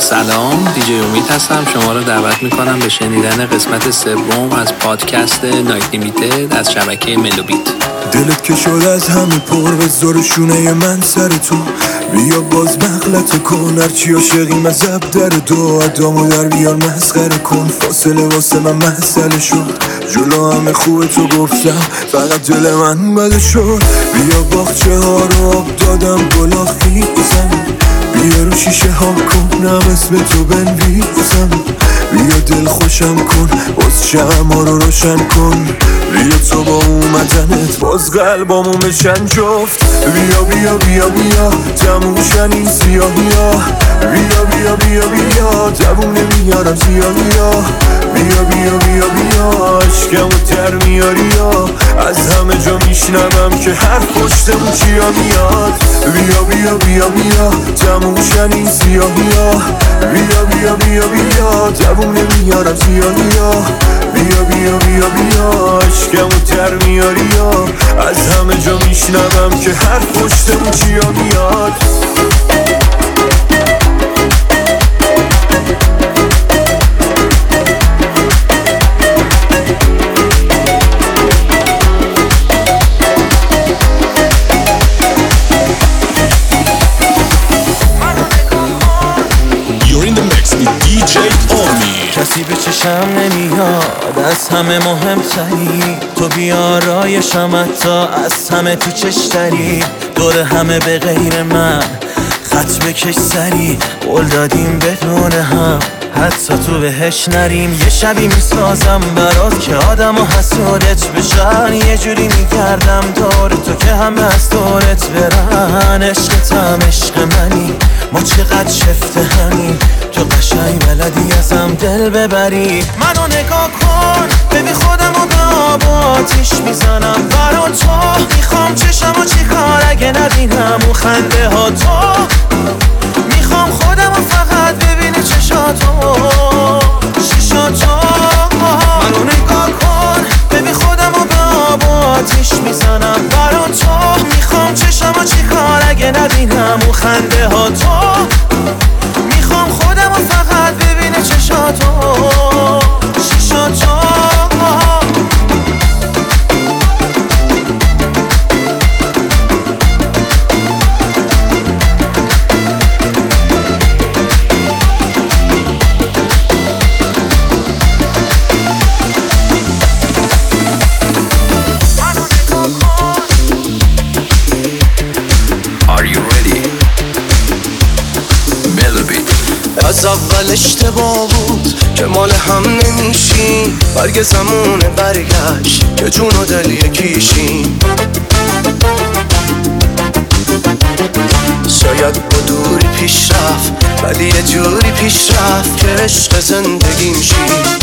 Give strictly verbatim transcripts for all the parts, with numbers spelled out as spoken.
سلام، دیجی امید هستم. شما رو دعوت میکنم به شنیدن قسمت سوم از پادکست نایت لیمیتد از شبکه ملوبیت. دلت که شد از همه پر بذار شونه من سر تو، بیا باز مغلط کن هرچی عاشقیم از زب در دو ادامو در بیار مسخره کن، فاصله واسه من مسئله شد، جلو همه خوب تو گفتم فقط دل من بده شد. بیا باغچه ها رو آب دادم گلا خیزم، بیا رو شیشه ها کن نم اسم تو بنویسم، بیا دل خوشم کن باز شمع رو روشن کن، بیا تو با اومدنت باز قلبامو بشن جفت، بیا بیا بیا بیا تموشن این سیاهی ها، بیا بیا بیا بیا جوونه میارم سیاهی ها، بیا بیا بیا بیا عشقمو در میاری ها، از همه جا میشنوم که هر پشتمون چیا میاد، بیا بیا بیا بیا تموشن این سیاهی ها، بیا بیا بیا بیا جوونه میارم سیاهی ها، بیا بیا بیا بیا عشقمو در میاری ها، از همه جا میشنوم که هر پشتمون چیا میاد. کسی به چشم نمیاد از همه مهمتری، تو بیارایشم حتی از همه تو چشتری، دور همه به غیر من خط بکش سری، قول دادیم بدون هم حتی تو بهش نریم، یه شبی میسازم برات که آدم و حسودت بشن، یه جوری میگردم دور تو که همه از دورت برن، عشقتم عشق منی ما چقدر شفته همین، تو قشنگ بلدی ازم دل ببری، منو نگاه کن ببین خودم و به آب و آتیش میزنم برا تو، میخوام چشم و چی کار اگه نبینم اون خنده ها تو، میخوام خودم و فقط ببینی چشاتو شیشاتو، منو نگاه کن ببین خودم و به آب و آتیش میزنم برا تو، میخوام چشم و چی کار اگه نبینم اون خنده ها تو، میخوام خودم و فقط ببینه چشاتو شیشاتو. از اول اشتباه بود که مال هم نمیشیم، برگ زمونه برگشت که جون و دل یکیشیم، شاید با دوری پیش رفت ولی یه جوری پیش رفت که عشق زندگیم شیم،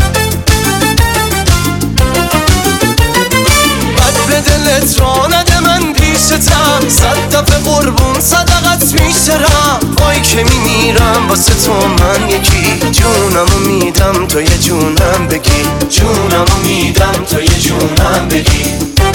بد به دلت را نده من پیشتم، صد دفعه قربون صدقت میشرم، وای که میمیرم واسه تو من یکی، جونمو میدم تو یه جونم بگی، جونمو میدم تو یه جونم بگی،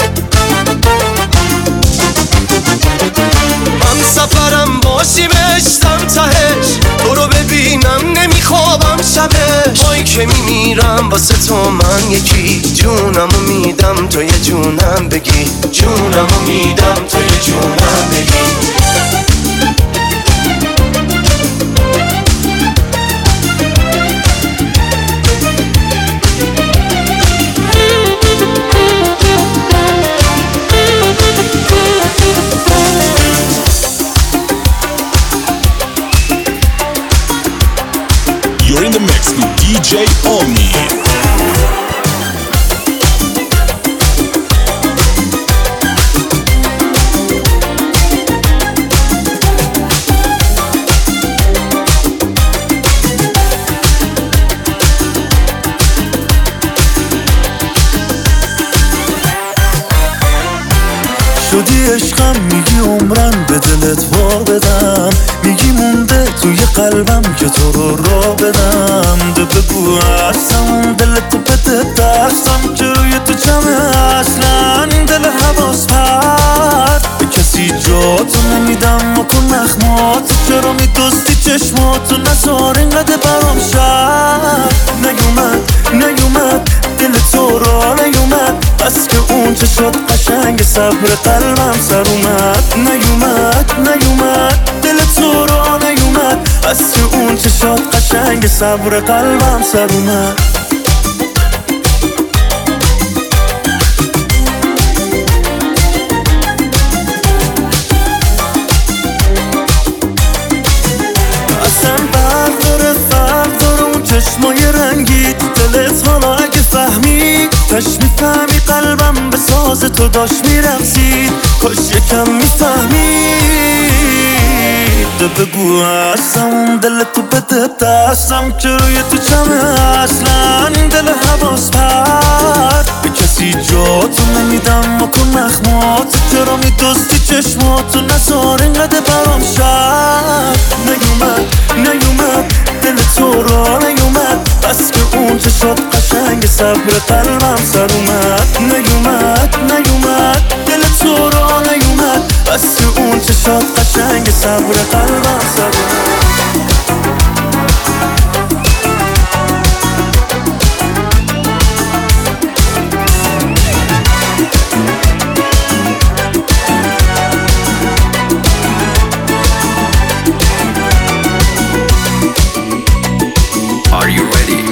من سفرم باشی بشتم تهش، تو رو ببینم نمیخوابم شبش، وای که میمیرم واسه تو من یکی، جونمو میدم تو یه جونم بگی، جونمو میدم تو یه جونم بگی. You're in the mix with دی جی Omni. شدی عشقم میگی عمرم به دلت وا بدم، میگی مونده توی قلبم که تو رو را بدم، ده بگو هستم دلت بده دستم که روی تو جمعه اصلا دل حواس پرد، به کسی جاتو نمیدم و کن نخمات، چرا میدوستی چشماتو نزار اینقدر برام شد. نیومد نیومد دل تو را نیومد، بس که اون چشات قشنگ صبر قلبم سر اومد. نیومد نیومد دل تو را نیومد، بس که اون چشات قشنگ صبر قلبم سر اومد. چشمای رنگی دلت حالا اگه فهمید، تش میفهمی قلبم به ساز تو داشت میرقصید. کاش یکم میفهمید، بگو هستم دلتو بده دستم که روی تو چمه اصلا دل حواس پرد. به کسی جاتو نمیدم و کن مخمات، چرا میدستی چشماتو نزار اینقدر برام شد. نیومد نیومد دل تو را نیومد، بس که اون چشات قشنگ صبر قلبم سر اومد. نیومد نیومد دل تو را نیومد، بس که اون چشات قشنگ صبر قلبم سر اومد. Are you ready?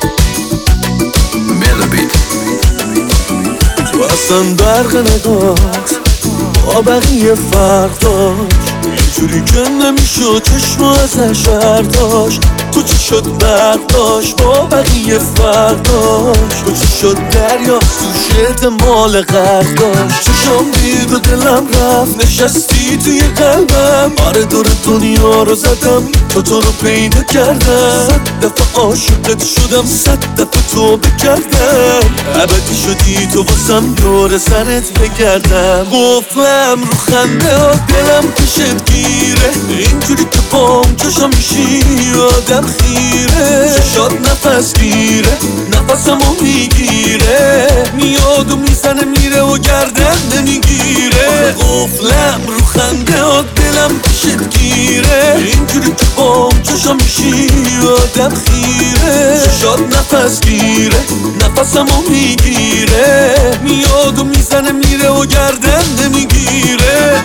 Melody. تو اصلا برق نگاهت با بقیه فرق داشت، اینجوری که نمیشد چشم ازش برداشت. تو چی شد برق داشت با بقیه فرق داشت، تو چی شد دریا توش احتمال غرق داشت. چشم دید و دلم رفت نشستی توی قلبم، آره دور دنیا رو زدم تو تو رو پیدا کردم. صد دفعه عاشقت شدم صد دفعه تو بکردم، ابدی شدی تو واسم دور سرت بگردم. گفتم رو خنده ها دلم پیشت گیره، اینجوری که بام چشم میشی آدم خیره. چشات نفس گیره نفسمو میگیره، میاد و میزنه میره و گردن نمیگیره. قفلم رو خنده ها دلم پیشت گیره، اینجوری که بام چشم میشی آدم خیره. چشات نفس گیره نفسمو میگیره، میاد و میزنه میره و گردن نمیگیره.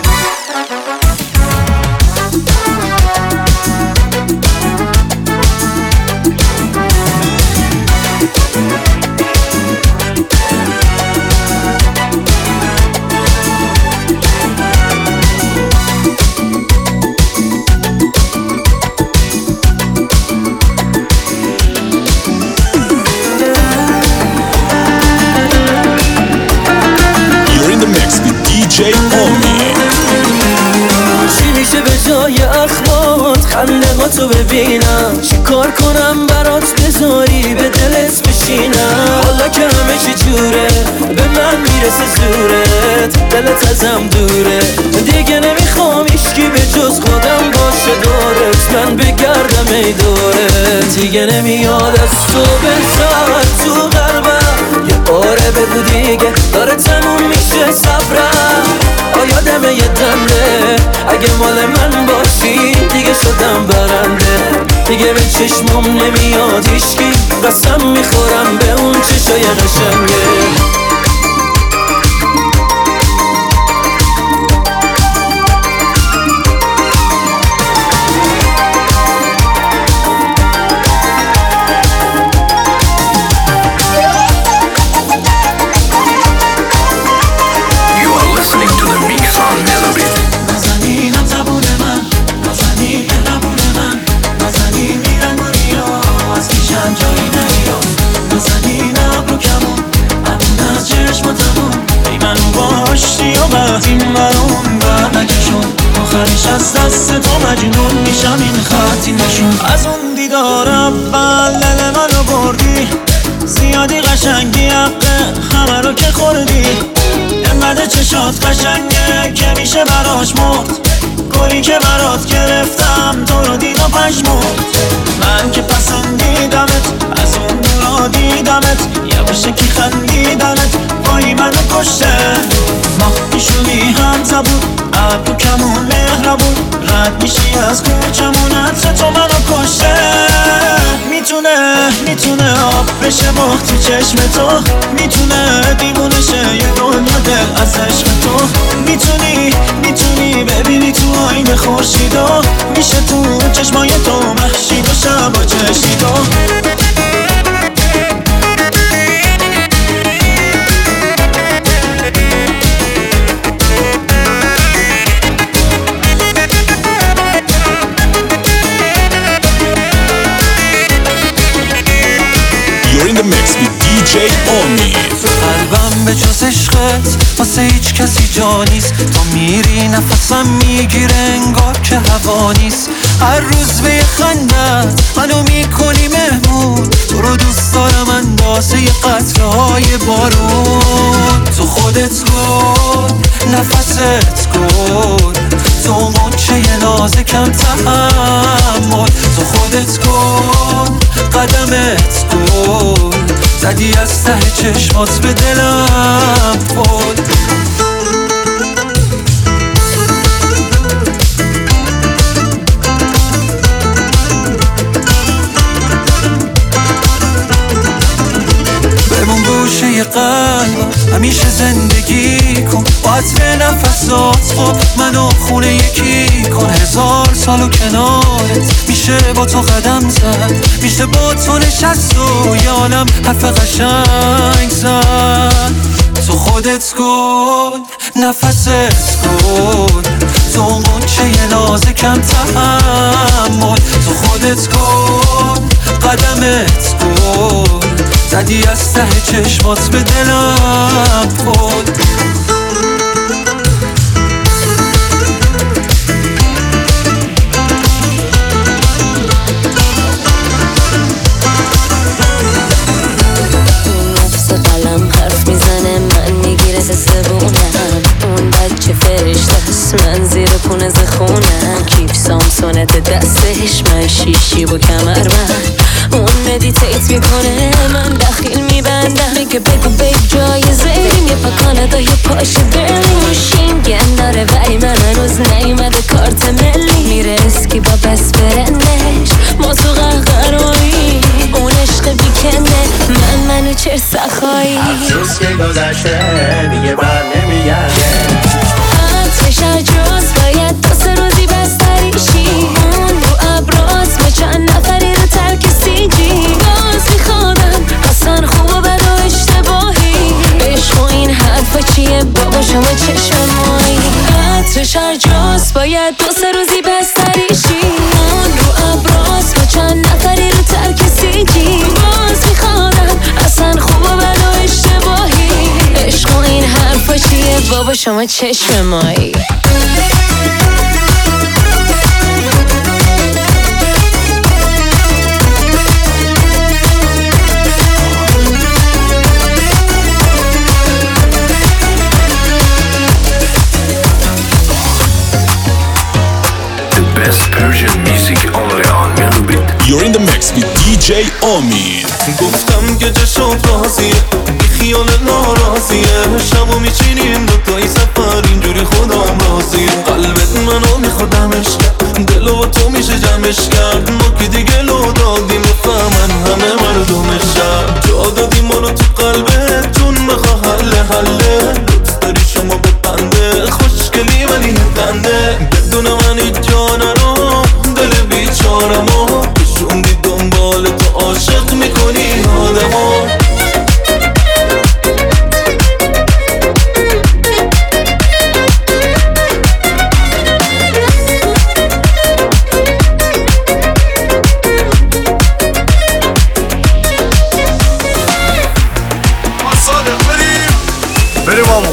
دی جی اومی. چی میشه به جای اخمات خنده ها تو ببینم؟ چی کار کنم برات بذاری به دلت بشینم؟ حالا که همه چی جوره به من میرسه زورت، دلت ازم دوره دیگه نمیخوام هیچکی به جز خودم باشه دورت. من بگردم ای دورت دیگه نمیاد از تو بهتر تو قلبم. یه باره بگو دیگه داره تموم میشه صبرم. آیادم یه دنده اگه مال من باشی دیگه شدم برنده. دیگه به چشمم نمیاد هیچکی، قسم میخورم به اون چشای قشنگه. از دست تو مجنون میشم این خطی نشون. از اون دیدار اول دل منو بردی، زیادی قشنگی حقه همه رو که خوردی. انقدر چشات قشنگه که میشه براش مرد، گلی که برات گرفتم تو رو دید و پشمرد. من که پسندیدمت از اون دورا دیدمت، یواشکی خندیدمت وای منو کشته. ماه پیشونی هم زبون ابرو کمون مهربون، رد میشی از کوچمون عطر تو منو کشته. میتونه میتونه آب بشه مخ تو چشم تو، میتونه دیوونه شه یه دنیا دل از عشق تو. میتونی میتونی ببینی تو آینه خورشیدو، میشه تو چشمای تو محشید و شبا چشیدو. You're in the mix with دی جی Omi. قلبم به جز عشقت واسه هیچ کسی جا نیست. تو میری نفسم میگیره انگار که هوا نیست. هر روز به یه خندت منو میکنی مهمون. تو رو دوست دارم اندازه یه قطره های بارون. تو خودت گل نفست گل، تو مچه نازه کم تحمل. تو خودت گل قدمت گل، زدی از ته چشمات به دلم پل. بمون گوشه قلبم همیشه زندگی کن، با عطر نفسات خب منو خونه یکی کن. هزار سالو کنارت میشه با تو قدم زد، میشه با تو نشست و یه عالم حرف قشنگ زد. تو خودت گل نفست گل، تو مچه نازه کم تحمل. تو خودت گل قدمت گل، زدی از ته چشمات به دلم پل. نفس قلم حرف میزنه من میگیره زبونم. اون بچه فرشته هست من زیر پونه زخونم. کیف سامسونت دستش من شیشی با کمر من. اون مدیتیت میکنه من دخیل میبندم. میگه بگو بیب جایزه بریم یه پاکاندا یه پاش برلین. موشینگن داره ولی من هنوز نیومده کارت ملی. میره اسکی با بس برندش ما تو قهقرایی. اون عشق بیکنه من منو چر سخایی. افسوس که گذشته دیگه بر نمیگرده. عطرش عجاز باید دو سه روزی بستریشی. اون رو ابراز ما چند نفری رو ترک سیجی. باز میخوادم اصلا خوب و بد و اشتباهی. عشق و این حرفا چیه بابا شما چشم مایی. عطرش عجاز باید دو سه روزی بستریشی. اون رو ابراز ما چند نفری رو ترک سیجی. باز میخوادم اصلا خوب و بد و اشتباهی. عشق و این حرفا چیه بابا شما چشم مایی. You're in the mix with دی جی Omi. گفتم که جشن راضیه بی خیال ناراضیه. شبو میچینیم دوتایی سفر اینجوری خودم راضیه. قلبت منو میخوادمش کرد، دلو با تو میشه جمعش کرد. ما که دیگه لو دادیم بفهمن همه مردمش شد. جا دادیم منو تو قلبت چون بخوا حله حله. دوست داری شما ببنده خوشگلی ولی نبنده. بدون من هیچ جا نرو دل بیچارمو کشوندی دنبال تو عاشق میکنی آدمو. بریم آمون.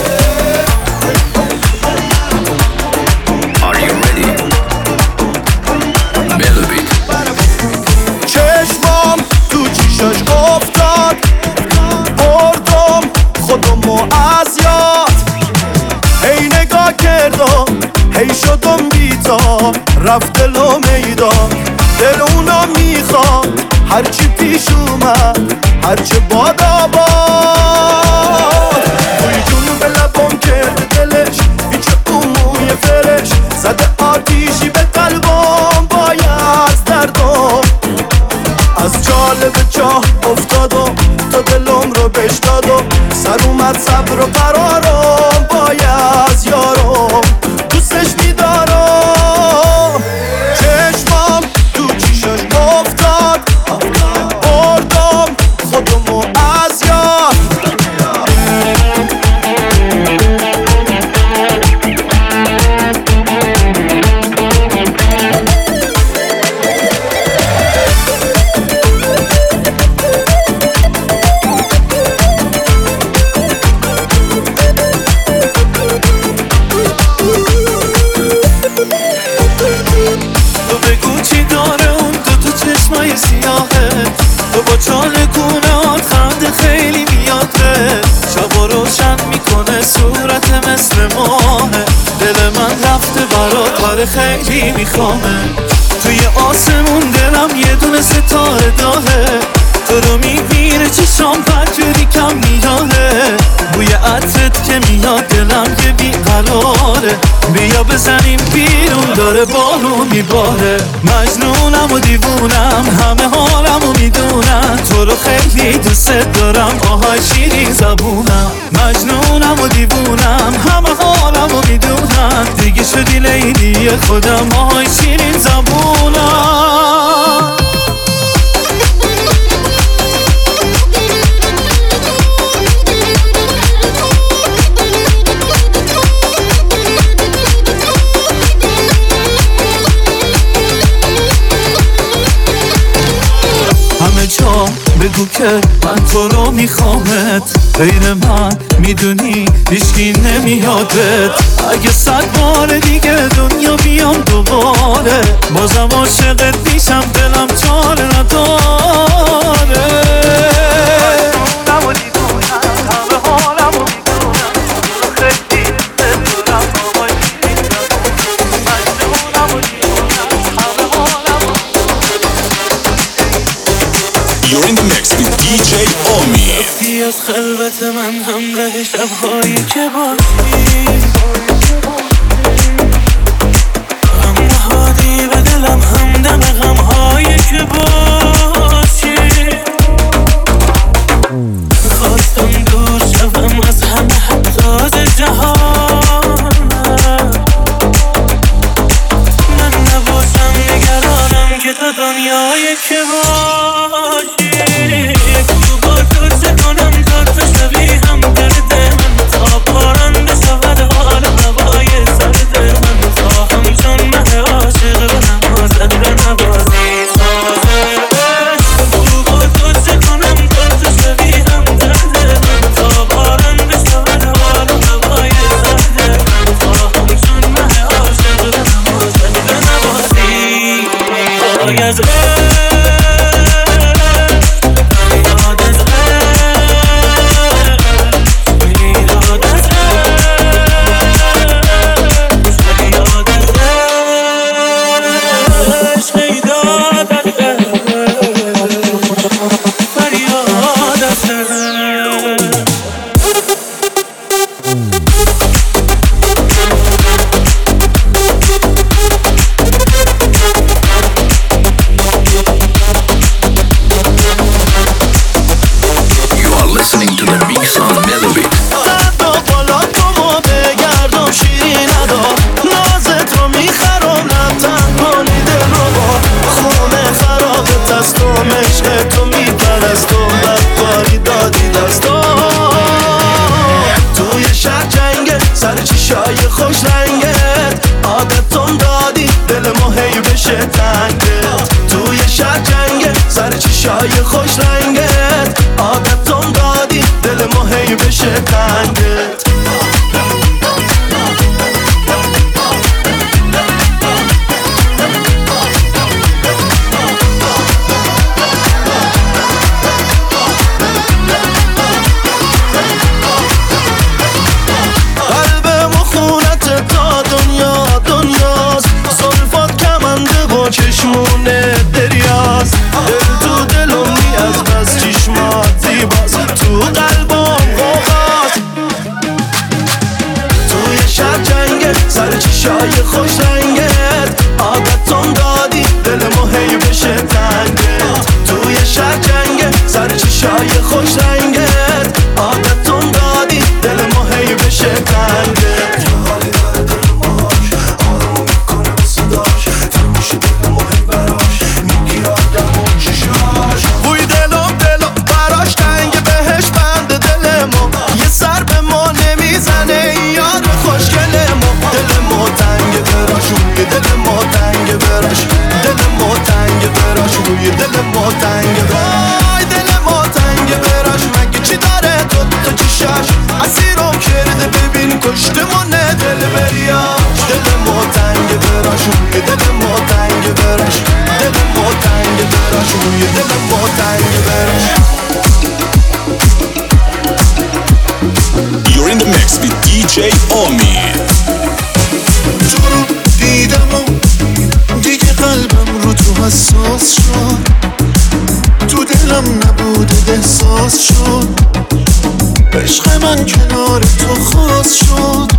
چشمام تو چیشاش افتاد، بردم خودمو از یاد. هی نگاه کردم هی شدم بیتا، رفت دلو میدان. دل اونا میخواد هرچی پیش اومد هرچه باد آباد. توی جونو به لبم کرده دلش هیچ اون موی فرش زده آتیشی به قلب. چاه افتاد و تا دلم رو بش داد و سر اومد صبر و قرارم باید یارم دوستش میدارم چشمام تو چیشش افتاد بردم خودمو از یاد تو با چاله گونهات خنده خیلی میاده شبا روشن میکنه صورت مثل ماهه دل من رفته برات کار خیلی میخوامه توی آسمون دلم یه دونه ستاره داره تو رو میبینه چشام پنجوری کم میاده بوی عطرت که میاد دلم یه بیقراره بیا بزنیم بیرون داره بارون میباره مجنونم و دیوونم همه حالم و میدونم تو رو خیلی دوست دارم آهای شیرین زبونم مجنونم و دیوونم همه حالم و میدونم دیگه شدی لیلی خودم آهای شیرین زبونم جا بگو که من تو رو میخوامت غیر من میدونی هیچکی نمیادت اگه صد بار دیگه دنیا بیام دوباره بازم عاشقت میشم دلم چاره نداره You're in the mix with دی جی Omi. رفتی از خلوت من همراه شبهایی که باشی هم نهادی به دلم همدم غمهایی که باشی خواستم دور شوم از همه حباز جهان من نباشم نگرانم که تو دنیایی که باشی چشای خوش رنگت عادتم دادی دل ما هی بشه تنگت قلبم و خونت تا دنیا دنیاست زلفات کمنده با چشمونه دریاست دل تو دلم نیاز بس چشمات زیباست تو قلبم غوغاست دلم نبود احساس شد، عشق من کنار تو خاص شد.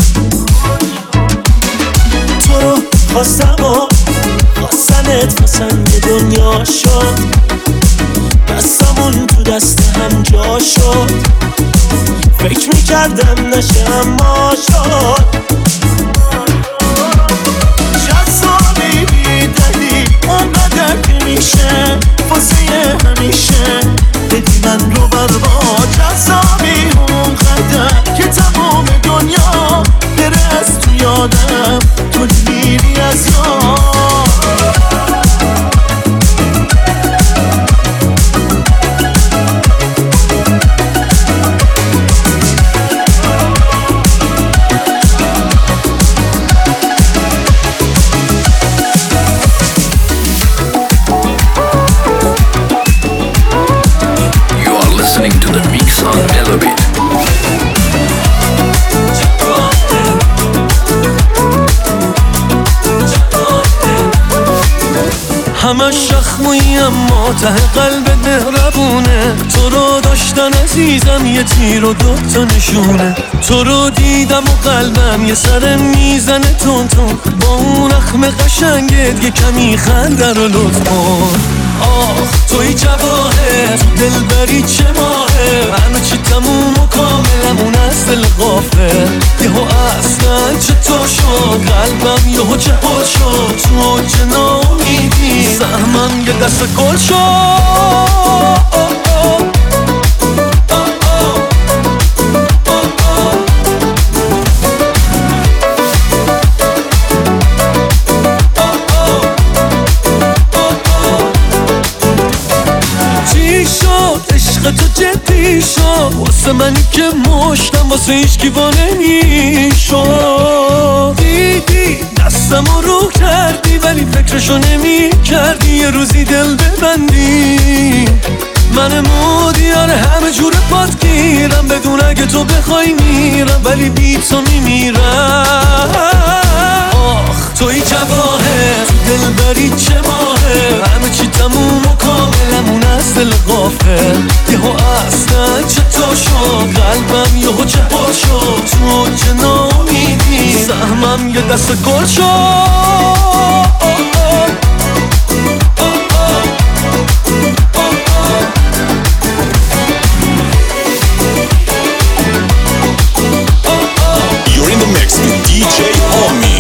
تو رو خواستم و خواستمت واسم یه دنیا شد، دستمون تو دست هم جا شد، فکر میکردم نشه اما شد. جذابی بیدلی اونقدر که میشه واسه همیشه بدی من رو برباد. جذابی اونقدر که تمام دنیا بره از تو یادم، تو میری از یاد. همش شخمویی اما ته قلب مهربونه. تو رو داشتن عزیزم یه تیر و دوتا نشونه، تو رو دیدم و قلبم یه سر میزنه تون تون. با اون اخم قشنگت یه کمی خنده رو لطف کن. آخ توی جواهر تو دل بری چه ماهه، همه چی تموم و کاملمون از دل غافه. یهو اصلا چطور شد قلبم یهو جهل شد، تو چه نامیدی سهمم یه دست گل شد. تو جدی شد واسه منی که مشتم واسه هیچکی وا نمیشد. دیدی دستم رو کردی ولی فکرشو نمی کردی یه روزی دل ببندی. من مودیار همه جور پات گیرم، بدون اگه تو بخوای میرم ولی بی تو میمیرم. آخ توی جواهر تو دل بری چه ماهه، همه چی تموم و کاملمون از دل غافه. یهو اصلا چطور شد قلبم یهو جهل شد، تو چه نامیدی سهمم یه دست گل شد. You're in the mix with دی جی Omi.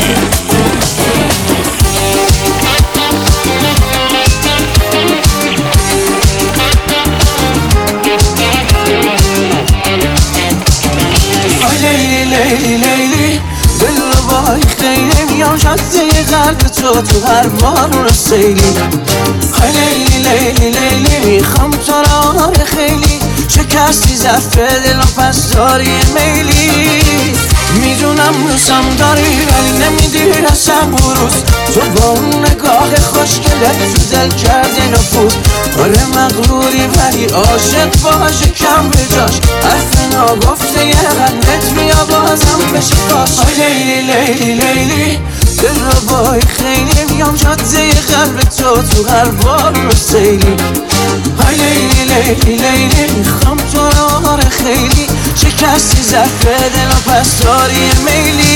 لیلی لیلی لیلی دل رو بای خیلی میام جاده قلب تو تو هر بار رو سیلی. لیلی لیلی لیلی میخوام تو را خیلی، شکستی زفه دلم پس داری میلی. میدونم روزم داری ولی نمیدی رسم روز، تو با اون نگاه خوشگلت تو دل کرده نفوذ. آره مغروری ولی عاشق باشه کم به جاش، حرف ناگفته یه غنت بیا بازم بشه کاش. لیلی لیلی لیلی دل رو بای خیلی میام جاده قلب تو تو هر بار رو سیلی. لیلی لیلی لیلی میخوام تو را خیلی، شکستی زفه دلم پس داری میلی.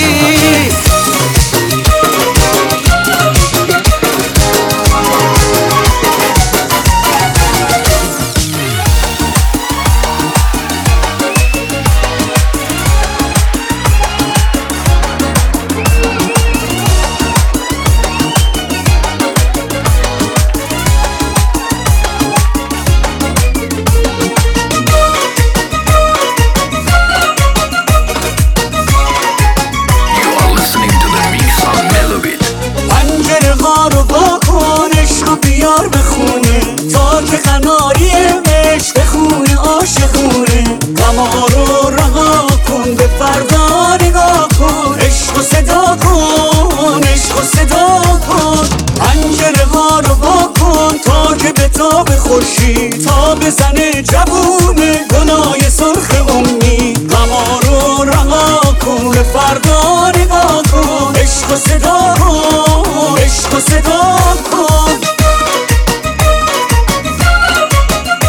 بیار بخونه تا که خناری عشق بخونه عاشقونه. غما رو رها کن به فردا نگاه کن، عشق و صدا کن عشق و صدا کن. پنجره ها رو وا کن تا که به تاب خورشید تا بزنه جوونه گناه سرخ امید. غما رو رها کن به فردا نگاه کن، عشق و صدا کن عشق و صدا کن.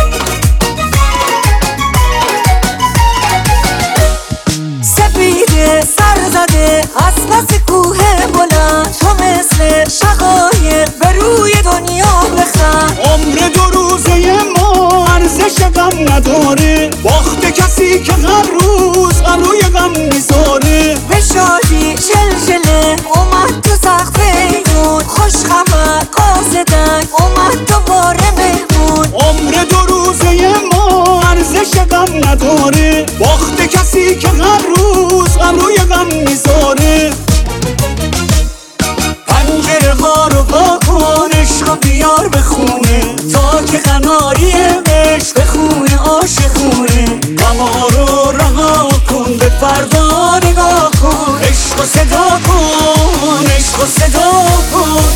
عشقم قاصدن اومد دوباره مهمون. عمر دو روزه ما ارزش غم نداره، باخت کسی که هر روز غم روی غم میذاره. پنجره ها رو با کن، عشق بیار به خونه تا که قناری عشق به خونه عاشقونه. غما رو رها کن، به فردا نگاه کن، عشق و صدا کن، عشق و صدا کن.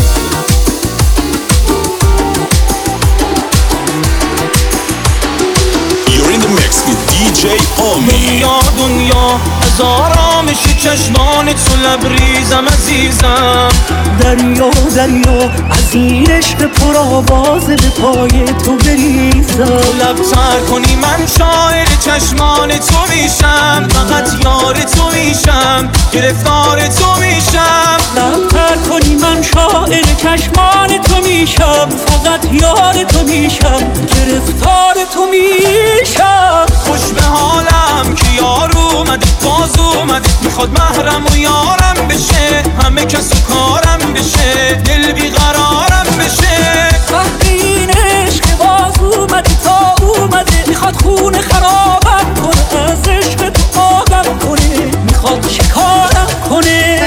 You're in the mix with دی جی Omi. دنیا دنیا از آرامش چشمان تو لبریزم عزیزم. دریا دریا از این عشق پر آوازه به پای تو بریزم. تو لبتر کنی من شاعر چشمان تو میشم، فقط یار تو میشم، گرفتار تو میشم. لبتر کنی من شاعر چشمان تو میشم، فقط یار تو میشم، گرفتار تو میشم. خوش به حالم که یار اومده باز اومده، میخواد محرم و یارم بشه، همه کس و کارم بشه، دل بیقرارم بشه. وقتی این عشق باز اومده تا اومده، میخواد خونه خرابم کنه، از عشق تو آبم کنه، میخواد شکارم کنه.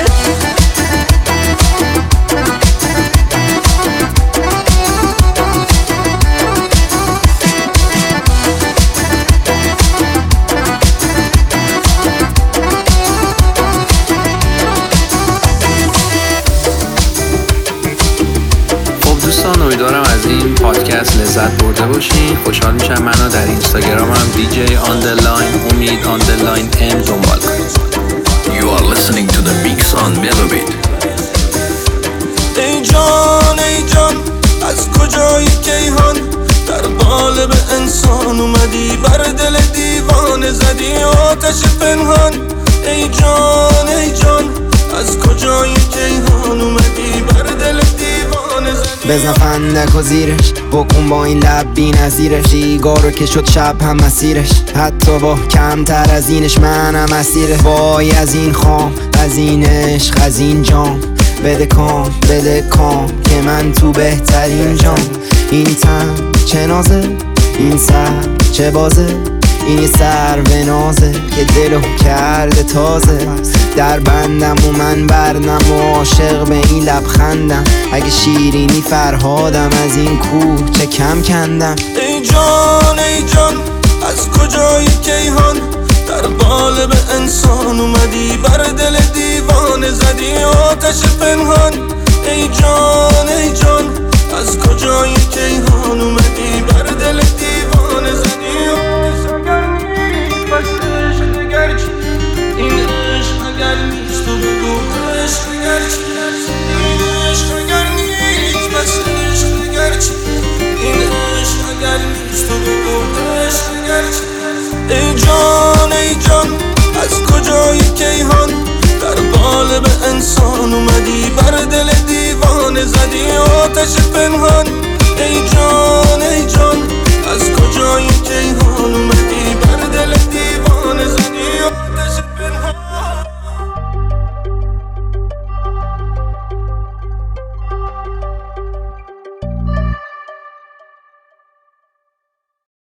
دوستان امیدوارم از این پادکست لذت برده باشین. خوشحال میشم منو در اینستاگرامم دی جی آندرلاین امید آندرلاین ام دنبال کنید. You are listening to the mix on Melobit. ای جان ای جان از کجایی کیهان، در قالب انسان اومدی، بر دل دیوانه زدی آتش پنهان. ای جان ای جان از کجایی کیهان اومدی، بر دل دیوانه زدی. بزن فندک و زیرش، بکن با این لب بی نظیرش، سیگارو که شد شب هم مسیرش، حتی با کمتر از اینش منم اسیره. وای از این خام، از این عشق، از این جام، بده کام بده کام که من تو بهترین جام. این تن چه نازه، این سر چه بازه، این یه سر به نازه که دلو کرده تازه. در بندم و من برنم و عاشق به این لبخندم، اگه شیرینی فرهادم از این کوه چه کم کندم. ای جان ای جان از کجایی کیهان، در قالب انسان اومدی، بر دل دیوانه زدی آتش پنهان. ای جان ای جان از کجایی کیهان اومدی، بر دل دیوانه زدی آتش پنهان. بس عشق اگر چی، این عشق اگر نیست تو بگو عشق اگر چی، این عشق اگر نیست، بس عشق اگر چی، این عشق اگر نیست تو بگو عشق اگر چی. ای جان ای جان از کجایی کیهان، در قالب انسان اومدی، بر دل دیوانه زدی آتش پنهان.